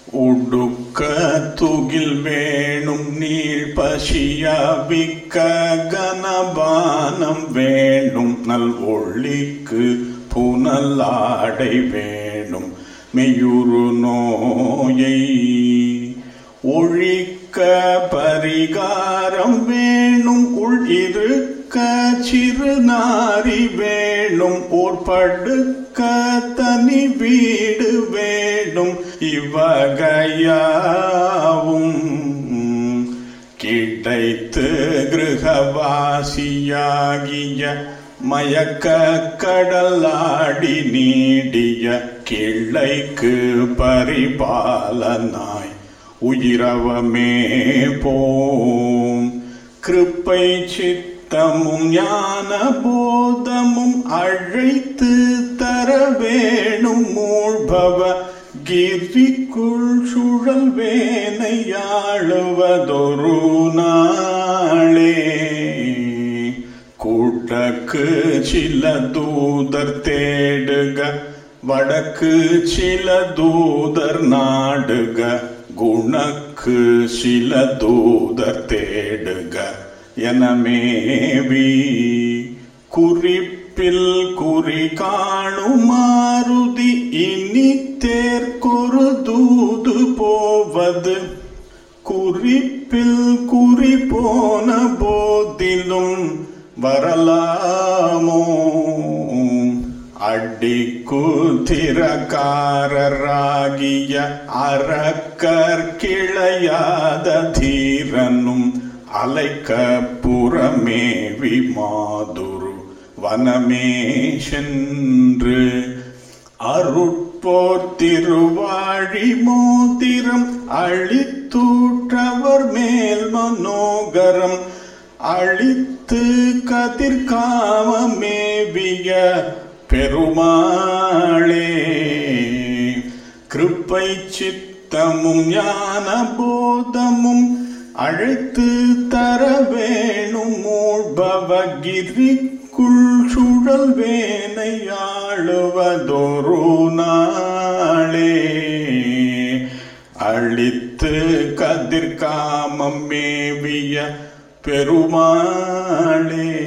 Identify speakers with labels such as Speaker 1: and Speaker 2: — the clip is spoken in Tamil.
Speaker 1: உடுக்க துகில் வேணும் நீள் பசியவிக்க கனபானம் வேணும் நல் ஒளிக்கு புனலாடை வேணும் மெய்யுறு நோயை ஒழிக்க பரிகாரம் வேணும் உள் இருக்க சிறு நாரி வேணும் ஓர் படுக்க தனி வீடு வேணும் இவ்வகையாவும் கிடைத்து கிருஹவாசியாகிய மயக்க கடலாடி நீடிய கிளைக்கு பரிபாலனாய் உயிரவமே போம் கிருப்பை சித்தமும் ஞான போதமும் அழைத்து தர வேணும் மூழ்பவ கிரிக்குள் சுழல் வேனையாளுவதொரு நாளே கூட்டக்கு சில தூதர் தேடுக வடக்கு சில தூதர் நாடுக குணக்கு சில தூதர் தேடுக எனமேவி குறிப்பில் குறி காணும் மாருதி இனி தேர்கொரு தூது போவது குறிப்பில் குறி போன போதிலும் வரலாமோ அடிக்குதிரக்காரராகிய அரக்கர் கிளையாத தீரனும் அலைக்க புறமேவி மாதுரு வனமே சென்று அருட்போர் திருவாழி மோதிரம் அழித்தூற்றவர் மேல் மனோகரம் அழித்து கதிர்காமமேவிய பெருமாளே கிருப்பை சித்தமும் ஞான போதமும் அழைத்து தர வேணும் மூழ்பவ கிரிக்குள் சுழல் வேனையாளுவதொரு நாளே அழித்து கதிர்காமம் மேவிய பெருமாளே.